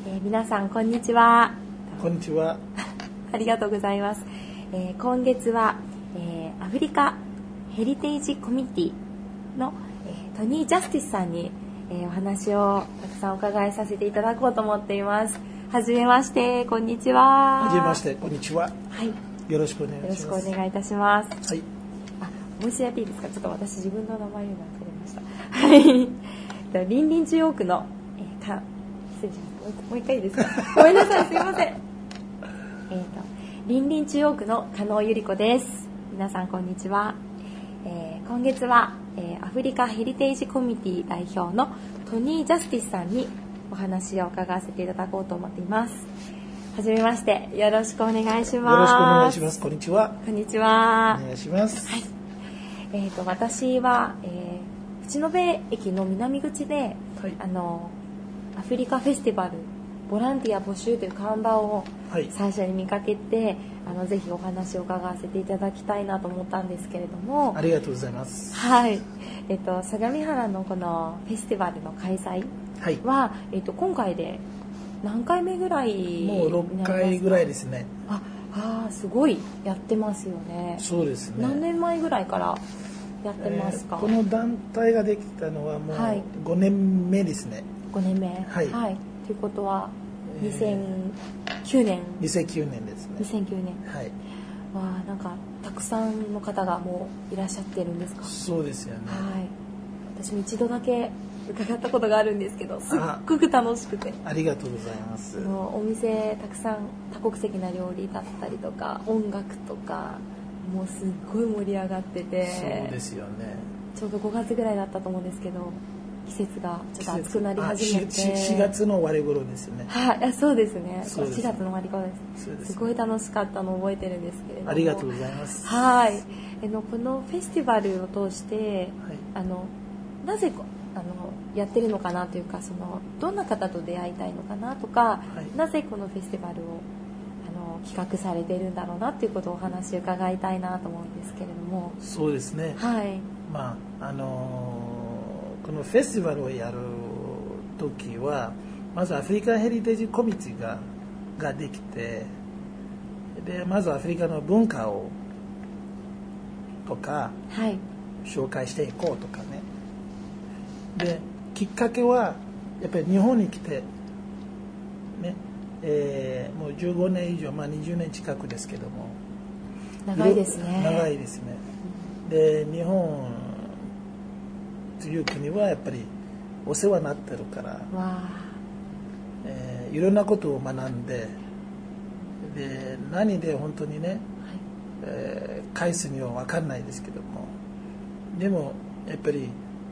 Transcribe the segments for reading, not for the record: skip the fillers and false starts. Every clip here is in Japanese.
皆さんこんにちは。 こんにちは。 ありがとうございます。今月は、アフリカヘリテージコミュニティの、トニー・ジャスティスさんに、お話をたくさんお伺いさせていただこうと思っています。はじめまして、こんにちは。 はじめまして、こんにちは。 はい。 よろしくお願いします。 よろしくお願いいたします。 はい。 申し上げていいですか。ちょっと私自分の名前を忘れました。はい。リンリン中央区の、失礼します。もう一回いいですか。ごめんなさい、すいません。リンリン中央区の加納由里子です。皆さんこんにちは。今月は、アフリカヘリテージコミュニティ代表のトニー・ジャスティスさんにお話を伺わせていただこうと思っています。はじめまして、よろしくお願いします。よろしくお願いします。こんにちは。 こんにちは。 お願いします。 はい。私は、淵野辺駅の南口で、はい、アフリカフェスティバルボランティア募集という看板を最初に見かけて、はい、ぜひお話を伺わせていただきたいなと思ったんですけれども。 ありがとうございます。 はい。相模原のこのフェスティバルの開催は、はい、今回で何回目ぐらいになりますか？ もう6回ぐらいですね。 すごいやってますよね。 そうですね。 何年前ぐらいからやってますか？ この団体ができたのはもう5年目ですね。 5年目。 はい。 はい。ということは2009年。 2009年ですね。 2009年。 はい。 なんかたくさんの方がもういらっしゃってるんですか？ そうですよね。 はい。私も一度だけ伺ったことがあるんですけど、すっごく楽しくて。 ありがとうございます。 お店たくさん多国籍な料理だったりとか音楽とかもうすっごい盛り上がってて。 そうですよね。 ちょうど5月ぐらいだったと思うんですけど、季節がちょっと暑くなり始めて。 4月の終わり頃ですよね。 はい、そうですね。 4 月の終わり頃です。すごい楽しかったのを覚えてるんですけれども。 ありがとうございます。 はい。このフェスティバルを通して、はい、なぜやってるのかなというか、どんな方と出会いたいのかなとか、はい、なぜこのフェスティバルを企画されているんだろうなということをお話を伺いたいなと思うんですけれども。 そうですね。 はい。 このフェスティバルをやる時はまずアフリカヘリテージコミュニティができて、でまずアフリカの文化をとか、はい、紹介していこうとかね。できっかけはやっぱり日本に来てね、もう15年以上、20年近くですけども、 長いですね。 長いですね。で日本という国はやっぱりお世話になってるから、いろんなことを学んで、何で本当にね、返すには分かんないですけども、でもやっぱり、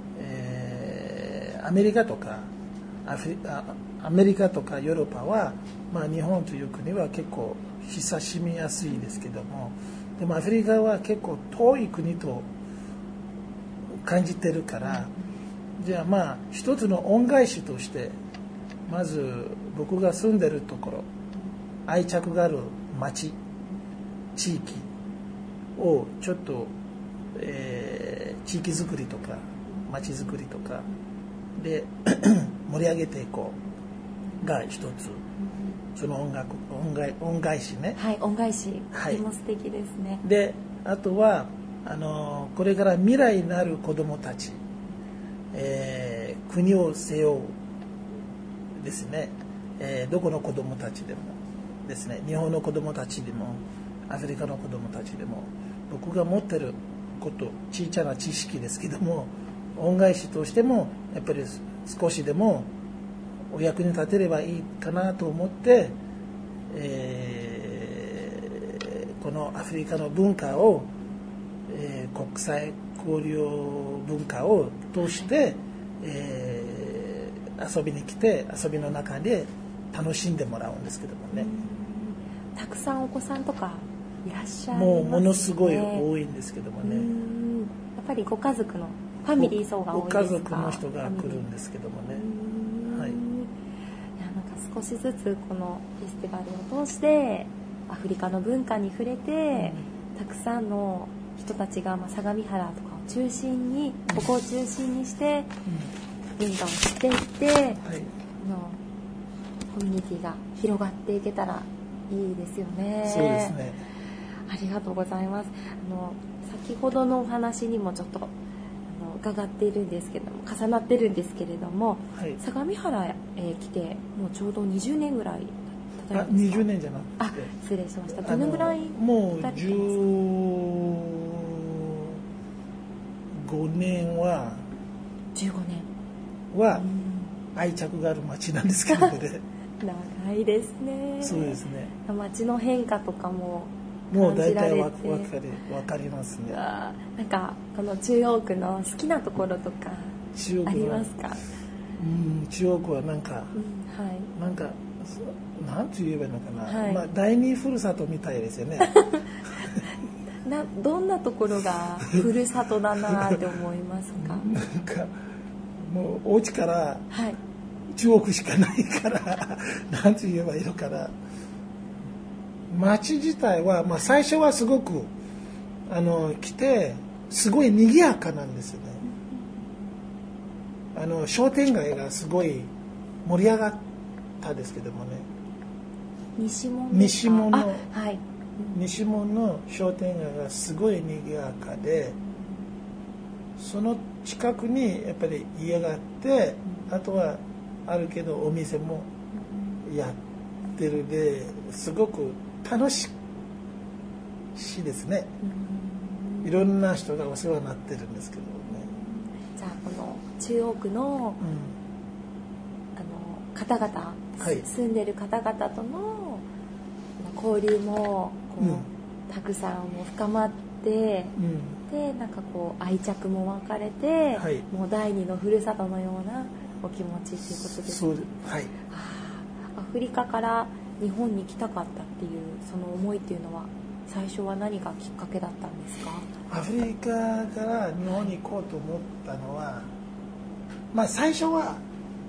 アメリカとかヨーロッパは、日本という国は結構親しみやすいですけども、でもアフリカは結構遠い国と感じてるから、じゃあ一つの恩返しとしてまず僕が住んでるところ、愛着がある町地域をちょっと、地域づくりとか町づくりとかで盛り上げていこうが一つ、その恩返しね。 はい、恩返し、とても素敵ですね。 であとはこれから未来になる子どもたち、国を背負うですね、どこの子どもたちでもですね、日本の子どもたちでもアフリカの子どもたちでも、僕が持ってること小さな知識ですけども、恩返しとしてもやっぱり少しでもお役に立てればいいかなと思って、このアフリカの文化を、国際交流文化を通して、遊びに来て、遊びの中で楽しんでもらうんですけどもね。 たくさんお子さんとかいらっしゃいますね。 もうものすごい多いんですけどもね。 やっぱりご家族のファミリー層が多いですか？ ご家族の人が来るんですけどもね。はい。 いや、少しずつこのフェスティバルを通してアフリカの文化に触れて、たくさんの人たちが相模原とかを中心に、ここを中心にして文化を知っていって、 コミュニティが広がっていけたらいいですよね。 そうですね。 ありがとうございます。先ほどのお話にもちょっと伺っているんですけども、重なってるんですけれども、 はい、 相模原へ来てもうちょうど20年ぐらい経たれますか？ 20年じゃなくて、 失礼しました。どのぐらいもう15年は 15年は愛着がある街なんですけどね。 長いですね。 そうですね。 街の変化とかももう大体わかりますね。 なんかこの中央区の好きなところとかありますか？ 中央区はなんか、はい、なんかなんて言えばいいのかな、はい、第二ふるさとみたいですよね。 どんなところがふるさとだなって思いますか？ なんかもうお家から中央区しかないから、なんて言えばいいのかな。街自体は、最初はすごく来てすごい賑やかなんですよね。商店街がすごい盛り上がったですけどもね。西門の、はい、西門の商店街がすごい賑やかで、その近くにやっぱり家があって、あとはあるけどお店もやってるですごく楽しいですね。いろんな人がお世話になってるんですけどね。 じゃあこの中央区の、方々、はい、住んでる方々との交流もたくさんも深まって、でなんかこう愛着も分かれて、はい、もう第二のふるさとのようなお気持ちということですね。 はい、 アフリカから日本に来たかったっていうその思いっていうのは最初は何がきっかけだったんですか？ アフリカから日本に行こうと思ったのは、最初は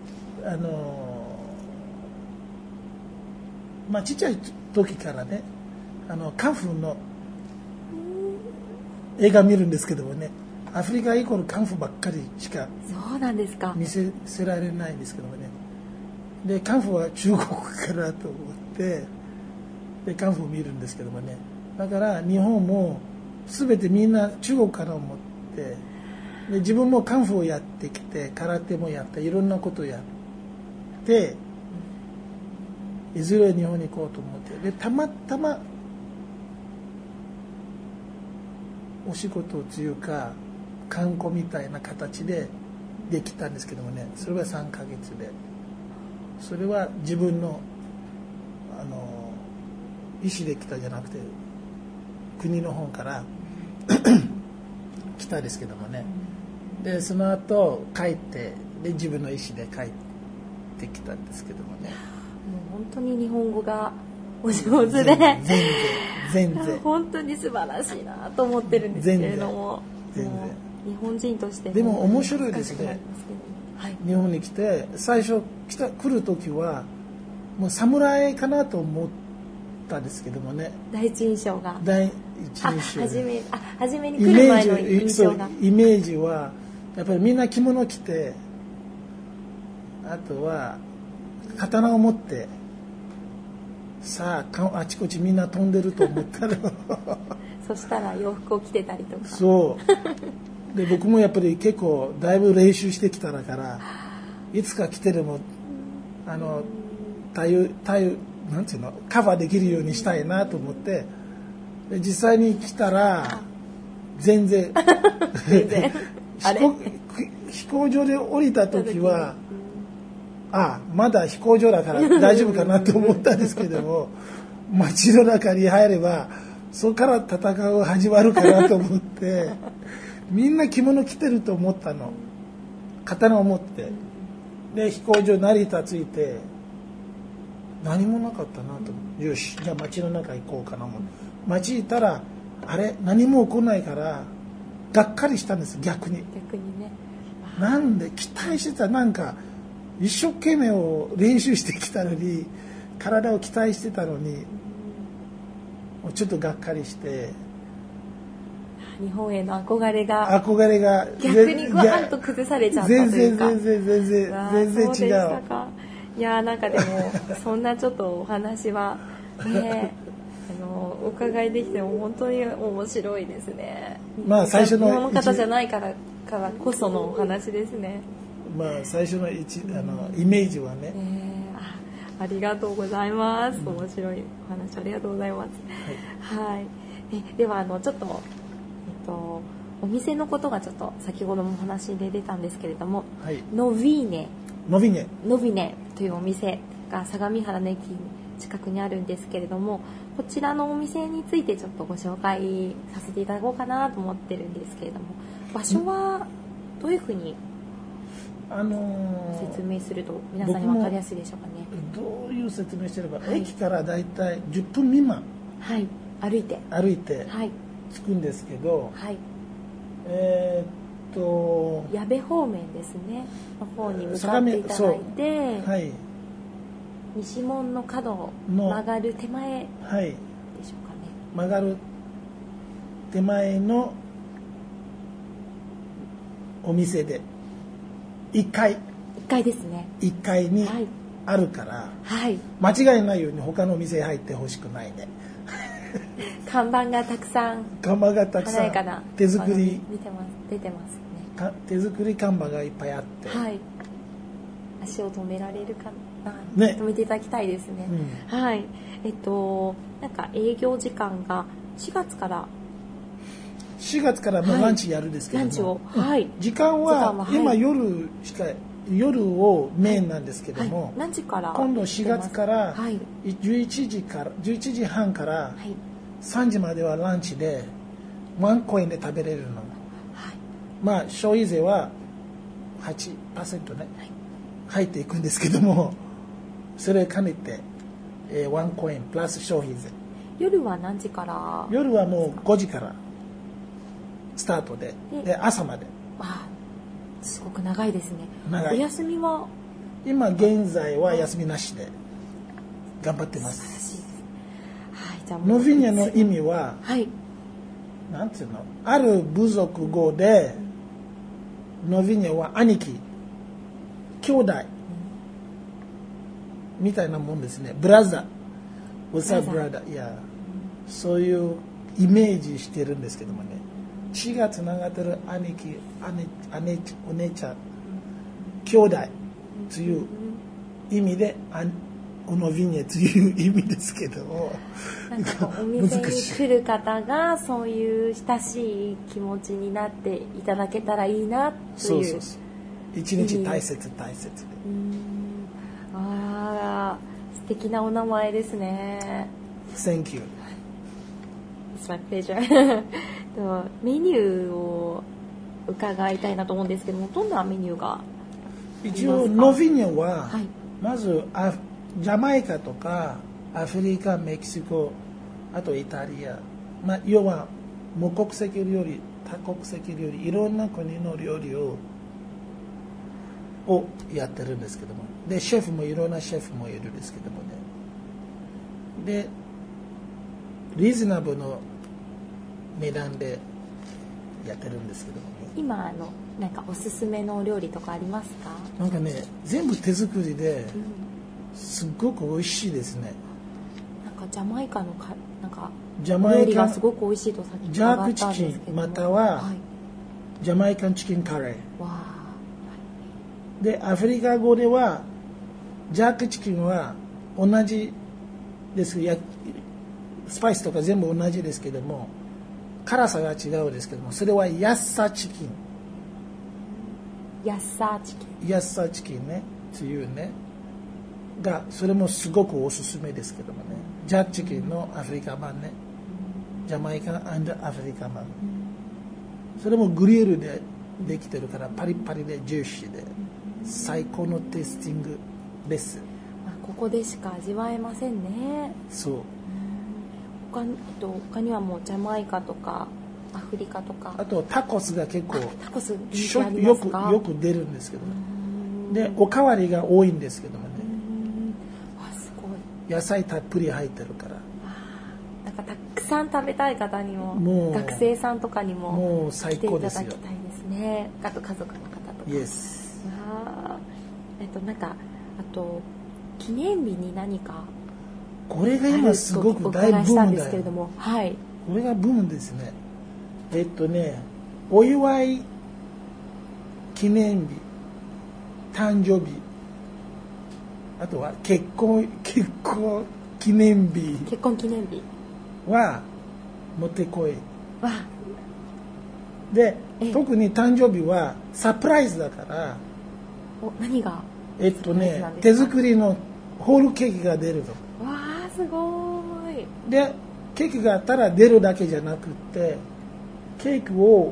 ちっちゃい時からね、カンフーの映画見るんですけどもね、アフリカイコールカンフーばっかりしかそうなんですか、 見せられないんですけどもね。でカンフーは中国からと思ってでカンフー見るんですけどもね。だから日本も全てみんな中国から思ってで自分もカンフーをやってきて空手もやっていろんなことをやっていずれ日本に行こうと思ってでたまたまお仕事というか観光みたいな形でできたんですけどもね。それは3ヶ月でそれは自分の意思で来たじゃなくて国の方から来たですけどもね。でその後帰ってで自分の意思で帰ってきたんですけどもね。 もう本当に日本語がお上手で全然本当に素晴らしいなと思ってるんですけれども、 全然日本人としてでも面白いですね。 はい、 日本に来て最初来る時はもう侍かなと思ったんですけどもね。 第一印象が初めに来る前の印象がイメージはやっぱりみんな着物着てあとは刀を持ってさああちこちみんな飛んでると思ったらそしたら洋服を着てたりとかそうで僕もやっぱり結構だいぶ練習してきたからいつか着てでもなんていうのカバーできるようにしたいなと思ってで実際に来たら全然飛行場で降りた時はまだ飛行場だから大丈夫かなと思ったんですけども街の中に入ればそこから戦う始まるかなと思ってみんな着物着てると思ったの。刀を持ってで飛行場成田着いて何もなかったなとよしじゃあ街の中行こうかなも街行ったら何も起こらないからがっかりしたんです。逆にね。なんで期待してたなんか一生懸命を練習してきたのに体を期待してたのにちょっとがっかりして日本への憧れが逆にグワンと崩されちゃったというか全然違う。 いやーなんかでもそんなちょっとお話はねお伺いできても本当に面白いですね。 まあ最初の日本の方じゃないからこそのお話ですね。 まあ最初のイメージはね、 ありがとうございます。面白いお話ありがとうございます。はい。ではちょっとお店のことがちょっと先ほどもお話で出たんですけれども、 はい、 ノビーネというお店が相模原の駅近くにあるんですけれども、こちらのお店についてちょっとご紹介させていただこうかなと思ってるんですけれども、場所はどういうふうに説明すると皆さんに分かりやすいでしょうかね。 どういう説明してれば、駅からだいたい10分未満、 はい、歩いて、 着くんですけど、 はい、矢部方面ですねの方に向かっていただいて、はい、西門の角を曲がる手前でしょうかね。 曲がる手前のお店で1階ですね。 1階にあるから、 はい、 間違いないように他のお店入ってほしくないね。 看板がたくさん、華やかな手作り出てますね。 手作り看板がいっぱいあって、 はい、足を止められるかな、 ね、 止めていただきたいですね。はい。なんか営業時間が4月からもうランチやるんですけども、 ランチを、はい、 時間は今夜をメインなんですけども、 何時から今度4月から11時半から3時まではランチでワンコインで食べれるの、まあ消費税は 8% ね、入っていくんですけども、それ兼ねて、ワンコインプラス消費税。 夜は何時から？ 夜はもう5時からスタートで朝まで。 すごく長いですね。 長い。 お休みは今現在は休みなしで頑張ってます。ノヴィニャの意味は、なんていうの、ある部族語でノヴィニャは兄貴、兄弟みたいなもんですね。ブラザー、What's up brother？ いや、そういうイメージしてるんですけどもね。血がつながってる兄貴、お姉ちゃん、兄弟という意味でノヴィニャという意味ですけども、 なんかお店に来る方がそういう親しい気持ちになっていただけたらいいなという。 そう一日大切で。 素敵なお名前ですね。 Thank you. It's my pleasure. メニューを伺いたいなと思うんですけども、どんなメニューがありますか？ 一応ノヴィニャは、まずジャマイカとかアフリカ、メキシコ、あとイタリア、要は無国籍料理、多国籍料理、いろんな国の料理をやってるんですけども、でシェフもいろんなシェフもいるんですけどもね、でリーズナブルの値段でやってるんですけどもね。 今なんかおすすめのお料理とかありますか？ なんかね、全部手作りですっごく美味しいですね。 なんかジャマイカの料理がすごく美味しいとさっき伺ったんですけども、 ジャークチキンまたは、ジャマイカンチキンカレーで、アフリカ語ではジャークチキンは同じですけど、スパイスとか全部同じですけども辛さが違うですけども、それはヤッサチキンねというねが、それもすごくおすすめですけどもね。ジャーチキンのアフリカ版ね、ジャマイカン&アフリカ版、それもグリルでできてるからパリパリでジューシーで最高のテイスティングです。 ここでしか味わえませんね。 そう。 他にはもうジャマイカとかアフリカとか、 あとタコスが結構タコス人気ありますか？ よく出るんですけど、でおかわりが多いんですけどもね。 すごい。 野菜たっぷり入ってるから。 なんかたくさん食べたい方にも学生さんとかにも来ていただきたいですね。あと家族の方とか。 Yes。 なんかあと記念日に何かこれが今すごく大ブームだよ。 はい、 これがブームですね。お祝い記念日、誕生日、あとは結婚記念日はもってこい。で、特に誕生日はサプライズだから、 何が手作りのホールケーキが出るの。 わあ、すごい。 で、ケーキがあったら出るだけじゃなくて、ケーキを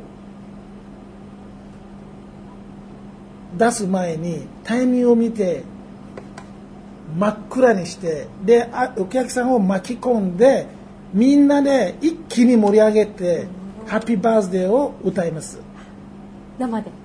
出す前にタイミングを見て真っ暗にして、で、お客さんを巻き込んで、みんなで一気に盛り上げて、ハッピーバースデーを歌います。 生で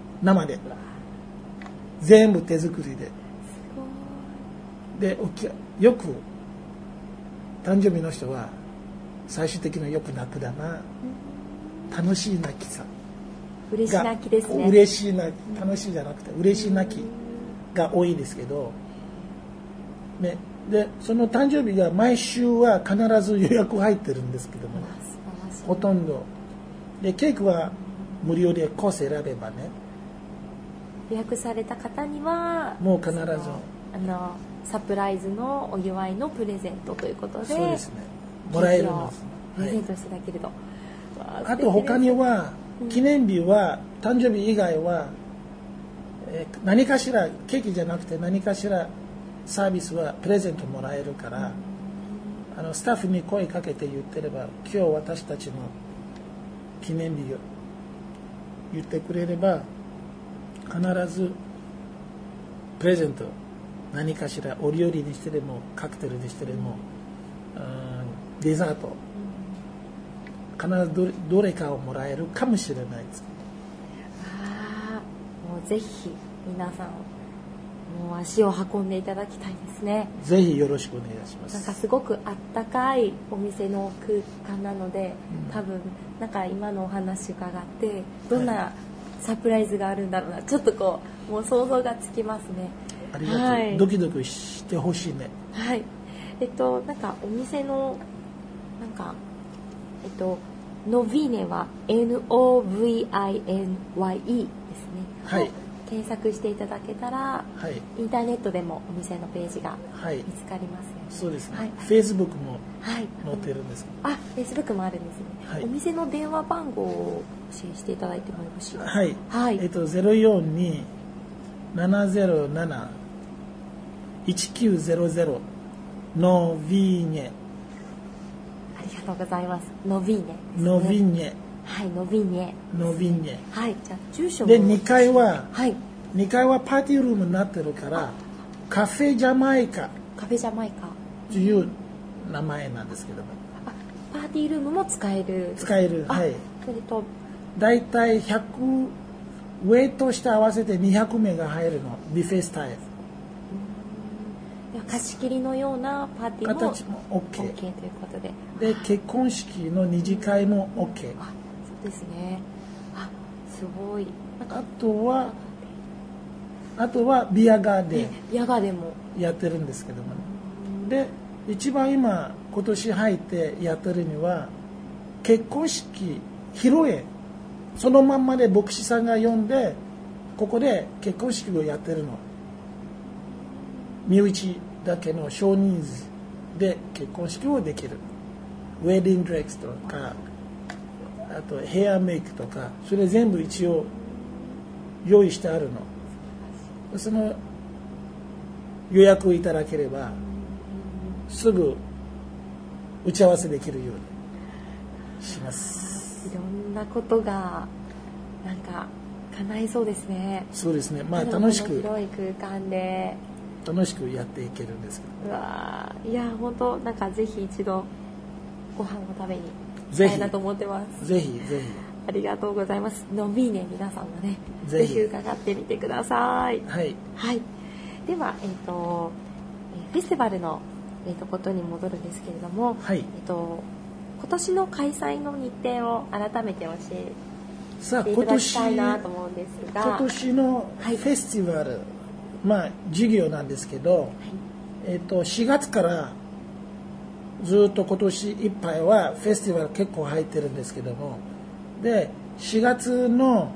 全部手作りで。で、よく誕生日の人は最終的によく泣くだな。楽しい泣きさ。 嬉し泣きですね。 嬉しい泣き、楽しいじゃなくて嬉しい泣きが多いですけど、ね、でその誕生日が毎週は必ず予約入ってるんですけども、ほとんどでケーキは無料でコース選べばね、 予約された方にはもう必ずサプライズのお祝いのプレゼントということで、 そうですね、もらえるんです。 プレゼントしていただけると、 あと他には記念日は誕生日以外は、何かしらケーキじゃなくて何かしらサービスはプレゼントもらえるから、スタッフに声かけて言ってれば、今日私たちの記念日を言ってくれれば必ずプレゼント、何かしらお料理にしてでもカクテルにしてでも、デザート必ずどれかをもらえるかもしれないです。 もうぜひ皆さんもう足を運んでいただきたいですね。 ぜひよろしくお願いします。 なんかすごくあったかいお店の空間なので、多分なんか今のお話伺ってどんなサプライズがあるんだろうな、ちょっとこうもう想像がつきますね。 ありがとう、ドキドキしてほしいね。 はい。なんかお店のなんかノヴィーネは NOVINYE ですね。 はい。 検索していただけたら、インターネットでもお店のページが見つかりますよね。 そうですね。Facebook も載ってるんですけど。 Facebook もあるんですね。お店の電話番号を教えしていただいてもよろしいですか。 はい。042-707-1900ノヴィーネ。 ありがとうございます。ノヴィーネですね。 ノヴィーネ。 はい、ノヴィーネ。 ノヴィーネ。 はい、じゃあ住所も。 で2階はパーティールームになってるから、カフェジャマイカという名前なんですけども。 パーティールームも使える。 はい。 それとだいたい100ウェイトして合わせて200名が入るの、ビュッフェスタイル。 貸し切りのようなパーティーも形も OK ということで。 で結婚式の二次会も OK。 そうですね。すごい。 あとはビアガーデンもやってるんですけども、で一番今年入ってやってるには結婚式披露宴、そのまんまで牧師さんが呼んでここで結婚式をやってるの。身内だけの少人数で結婚式をできる。ウェディングドレスとか、あとヘアメイクとか、それ全部一応用意してあるの。その予約をいただければすぐ打ち合わせできるようにします。 いろんなことがなんか叶いそうですね。 そうですね。楽しく広い空間で楽しくやっていけるんですけど。 いや本当なんかぜひ一度ご飯を食べに行きたいなと思ってます。 ぜひありがとうございます。ノヴィーネ皆さんもね、ぜひ伺ってみてください。 はい。 ではフェスティバルのことに戻るんですけれども、今年の開催の日程を改めて教えていただきたいなと思うんですが、 今年のフェスティバル、授業なんですけど、 4月からずっと今年いっぱいはフェスティバル結構入ってるんですけども、で4月の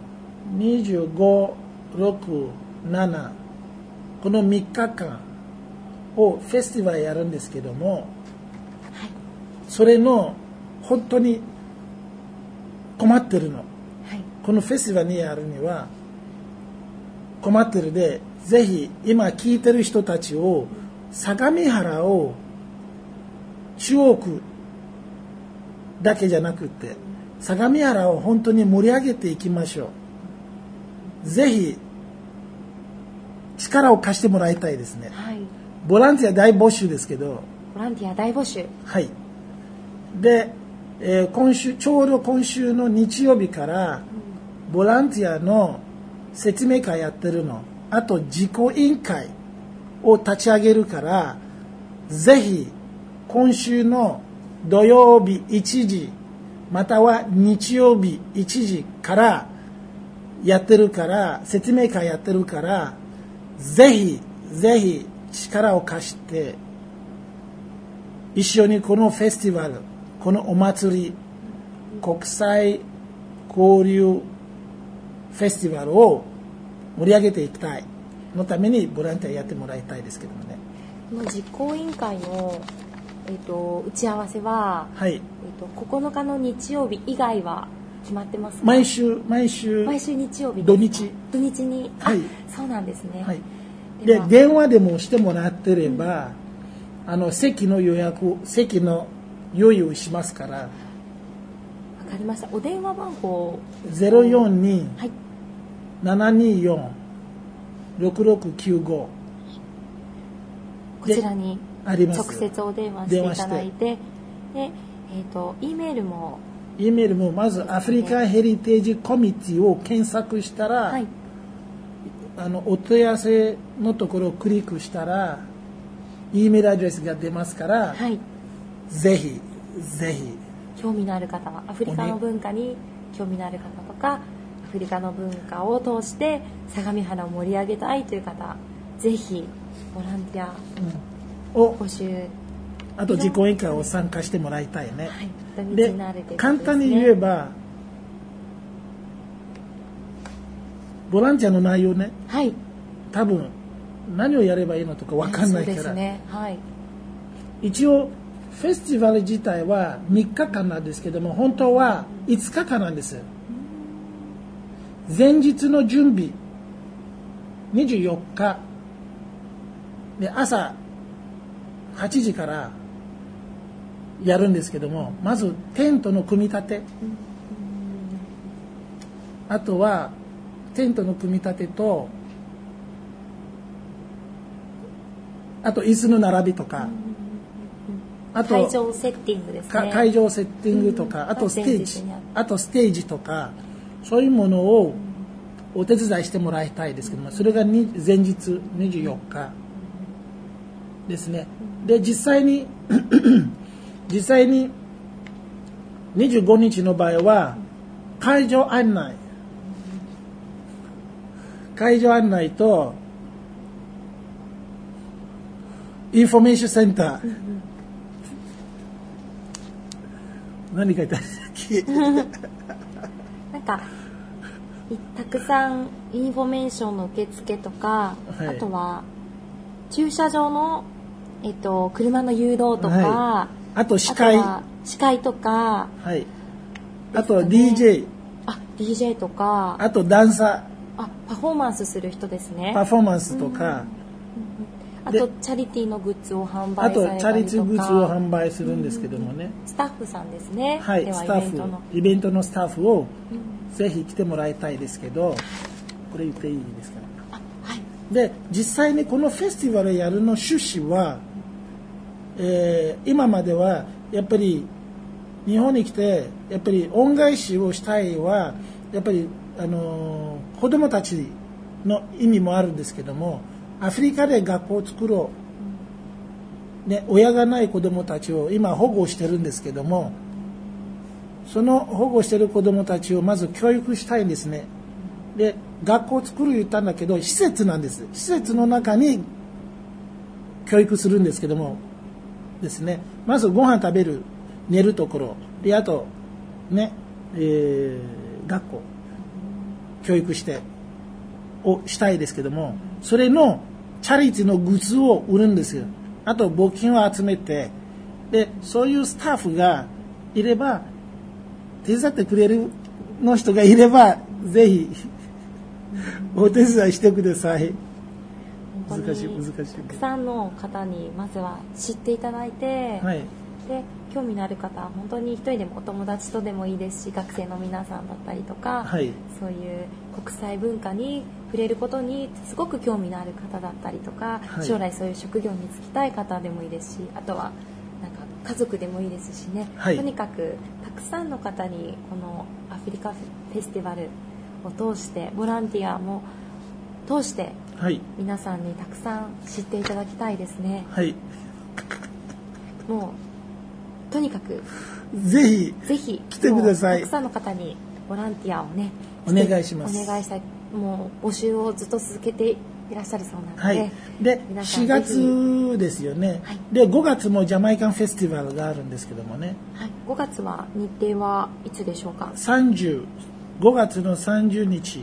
25、6、7この3日間をフェスティバルやるんですけども、はい、それの本当に困ってるの、はい、このフェスティバルにやるには困ってるで、ぜひ今聞いてる人たちを相模原を中央区だけじゃなくて相模原を本当に盛り上げていきましょう。ぜひ力を貸してもらいたいですね、はい、ボランティア大募集ですけど、 ボランティア大募集、 はい。で、ちょうど今週の日曜日からボランティアの説明会やってるの、あと実行委員会を立ち上げるから、ぜひ今週の土曜日1時または日曜日1時からやってるから、説明会やってるから、ぜひぜひ力を貸して一緒にこのフェスティバル、このお祭り、国際交流フェスティバルを盛り上げていきたいのためにボランティアやってもらいたいですけどもね。 この実行委員会の、打ち合わせは、はい、9日の日曜日以外は決まってますか？ 毎週日曜日、土日に、はい、そうなんですね、はい、 で電話でもしてもらってれば、席の予約、席の用意をしますから。わかりました。お電話番号 042-724-6695、 こちらに直接お電話していただいて、で、E メールもまずアフリカヘリテージコミティを検索したら、はい、お問い合わせのところをクリックしたら E メールアドレスが出ますから、はい、ぜひ興味のある方は、アフリカの文化に興味のある方とか、アフリカの文化を通して相模原を盛り上げたいという方、ぜひボランティアを募集、 あと実行委員会を参加してもらいたいね、 はい、土日になるということですね。 簡単に言えばボランティアの内容ね、はい、多分何をやればいいのとか分かんないから、 そうですね、はい、 一応フェスティバル自体は3日間なんですけども、本当は5日間なんです。前日の準備24日で朝8時からやるんですけども、まずテントの組み立て、あとはテントの組み立てと、あと椅子の並びとか、あと会場セッティングですね。 会場セッティングとか、あとステージとか、そういうものをお手伝いしてもらいたいですけども、それが前日24日ですね。で実際に25日の場合は会場案内とインフォメーションセンター、何書いてあるなんかたくさんインフォメーションの受付とか、はい、あとは駐車場の、車の誘導とか、はい、 あと司会とか、 はい、あと DJ とか、 あとダンサー、パフォーマンスする人ですね。 パフォーマンスとか、 あとチャリティーのグッズを販売されたりとか、 あとチャリティーグッズを販売するんですけどもね、 スタッフさんですね。 はい、スタッフ、イベントのスタッフをぜひ来てもらいたいですけど、これ言っていいですか？ はい。 で実際にこのフェスティバルやるの趣旨は、今まではやっぱり日本に来てやっぱり恩返しをしたいはやっぱり子どもたちの意味もあるんですけども、アフリカで学校を作ろう、ね、親がない子どもたちを今保護してるんですけども、その保護してる子どもたちをまず教育したいんですね。で学校を作る言ったんだけど施設なんです。施設の中に教育するんですけどもですね、まずご飯食べる、寝るところで、あとね、学校教育したいですけども、それのチャリティのグッズを売るんですよ。あと募金を集めて、でそういうスタッフがいれば、手伝ってくれるの人がいれば、ぜひお手伝いしてください。難しい。 たくさんの方にまずは知っていただいて、 はい、 で興味のある方は本当に一人でもお友達とでもいいですし、学生の皆さんだったりとか、 はい、 そういう国際文化に触れることにすごく興味のある方だったりとか、 はい、 将来そういう職業に就きたい方でもいいですし、あとはなんか家族でもいいですしね、 はい、 とにかくたくさんの方にこのアフリカフェスティバルを通して、ボランティアも通して、 はい、 皆さんにたくさん知っていただきたいですね。 はい、 もうとにかくぜひ来てください。 たくさんの方にボランティアをね、 お願いします。 お願いしたい。もう募集をずっと続けていらっしゃるそうなので、はい、 で4月ですよね、はい、で5月もジャマイカンフェスティバルがあるんですけどもね、 はい、5月は日程はいつでしょうか。 5月の30日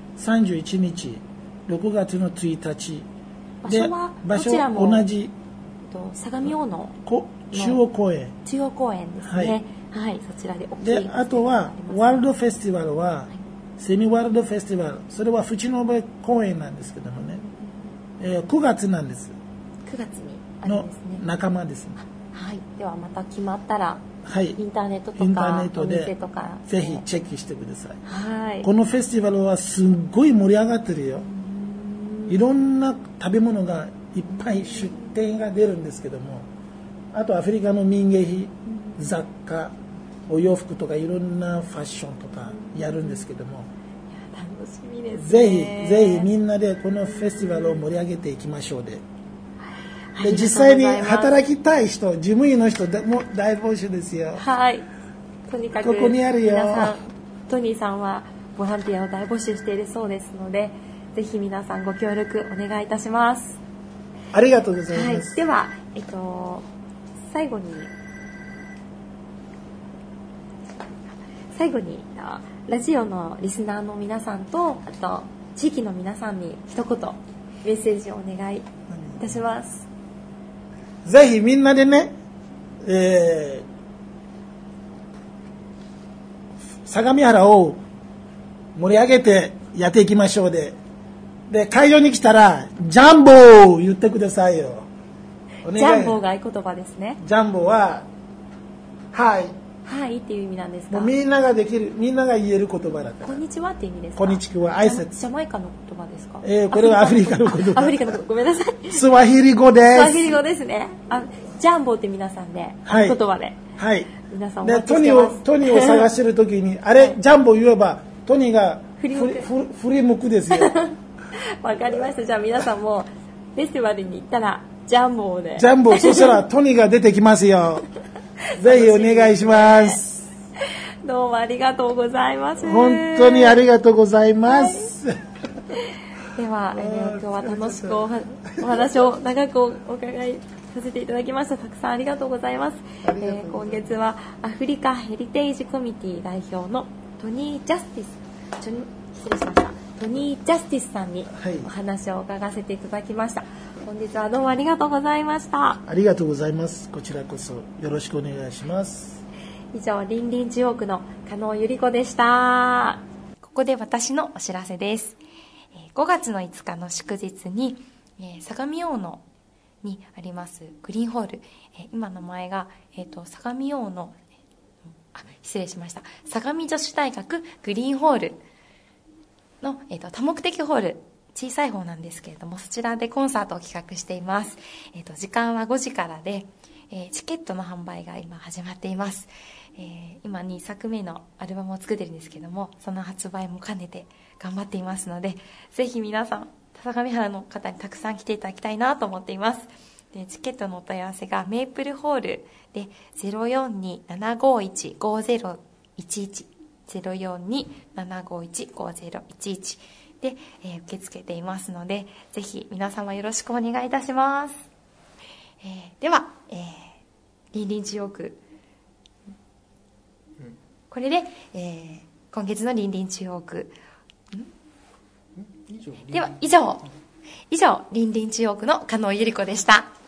31日6月の1日場所はどちらも同じ相模大野中央公園ですね、はい、そちらで大きいで、あとはワールドフェスティバルは、はい、セミワールドフェスティバル、それは淵野辺公園なんですけどもね、9月なんです。 9月にあるんですね。 の仲間ですね。 はい、ではまた決まったら、 はい、 インターネットとかお店とかぜひチェックしてください。 はい、 このフェスティバルはすっごい盛り上がってるよ。いろんな食べ物がいっぱい出店が出るんですけども、あとアフリカの民芸品、雑貨、お洋服とかいろんなファッションとかやるんですけども、 いや楽しみですね。ぜひみんなでこのフェスティバルを盛り上げていきましょうで。で実際に働きたい人、事務員の人も大募集ですよ。 はい。とにかくここにあるよ。 皆さん、トニーさんはボランティアを大募集しているそうですので、ぜひ皆さんご協力お願いいたします。 ありがとうございます。 はい、では、最後にラジオのリスナーの皆さんと、あと地域の皆さんに一言メッセージをお願いいたします。 ぜひみんなでね、相模原を盛り上げてやっていきましょうで、会場に来たらジャンボー言ってくださいよ。 ジャンボーが合言葉ですね。 ジャンボーははいはいっていう意味なんですか。 もうみんなができる、みんなが言える言葉だから。 こんにちはって意味ですか。 こんにちは、挨拶。 ジャマイカの言葉ですか。 これはアフリカの言葉。 アフリカの言葉、ごめんなさい。 スワヒリ語です。 スワヒリ語ですね。ジャンボーって皆さんで、はい、言葉で。 はい。 皆さんお待ちしてます。 トニーを探してるときに、あれ、ジャンボー言えば、トニーが振り向くですよ。 わかりました。じゃあ皆さんもフェスティバルに行ったらジャンボーで。 ジャンボー、そしたらトニーが出てきますよ。ぜひお願いします。 どうもありがとうございます。 本当にありがとうございます。はい、 では、今日は楽しくお話を長くお伺いさせていただきました。たくさんありがとうございます。今月はアフリカヘリテージコミュニティ代表のトニー・ジャスティスさんにお話を伺わせていただきました。本日はどうもありがとうございました。 ありがとうございます。こちらこそよろしくお願いします。 以上、りんりん中央区の加納ゆり子でした。ここで私のお知らせです。5月の5日の祝日に、相模大野にありますグリーンホール、今名前が、相模大野、失礼しました。相模女子大学グリーンホールの、多目的ホール、小さい方なんですけれども、そちらでコンサートを企画しています。時間は5時からで、チケットの販売が今始まっています。今2作目のアルバムを作ってるんですけども、その発売も兼ねて頑張っていますので、ぜひ皆さん相模原の方にたくさん来ていただきたいなと思っています。でチケットのお問い合わせがメープルホールで 042-751-5011 042-751-5011 で、受け付けていますので、ぜひ皆様よろしくお願いいたします。 では、リンリン中央区、これで、今月のリンリン中央区、では以上リンリン中央区の加納ゆり子でした。